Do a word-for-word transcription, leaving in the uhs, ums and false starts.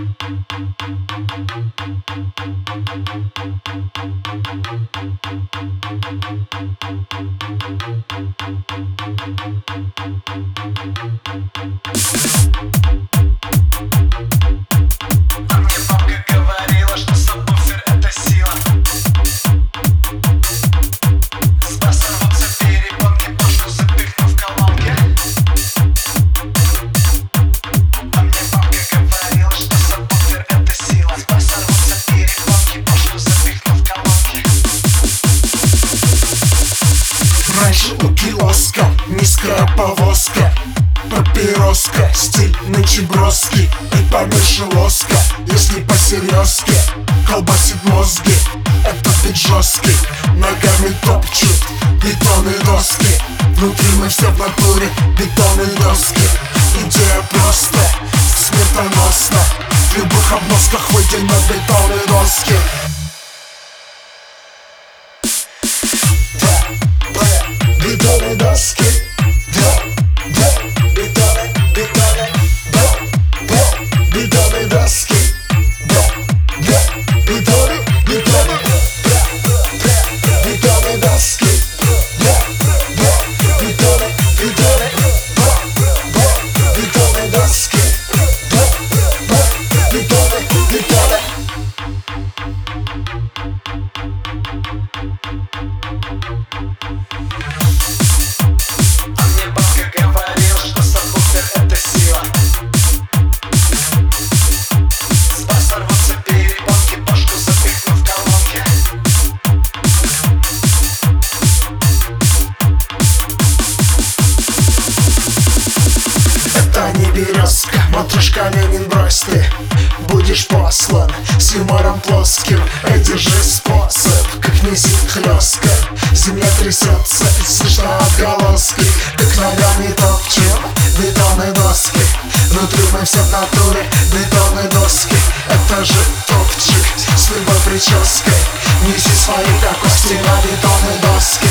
Киоска, низкая повозка, папироска, стиль нынче броски. И поменьше лоска, если по-серьезке колбасит мозги. Это бит жесткий, ногами топчут бетонные доски. Внутри мы все в натуре, бетонные доски. Идея просто, смертоносна. В любых обносках выйти на бетонные доски. Бетонные доски, да, да, бетоны, бетоны, да, да, бетонные доски, да, да, бетоны, бетоны, да, да, бетонные доски, да, да, бетоны, бетоны, да, да, бетонные доски, да, да, бетоны, бетоны. Березка, матушка, Ленин, брось ты. Будешь послан с юмором плоским. Эй, держи способ, как несет хлестка. Земля трясется, слышно отголоски. Как ногами топчем бетонные доски. Внутри мы все в натуре, бетонные доски. Это же топчик с любой прической. Неси свои кости на бетонные доски.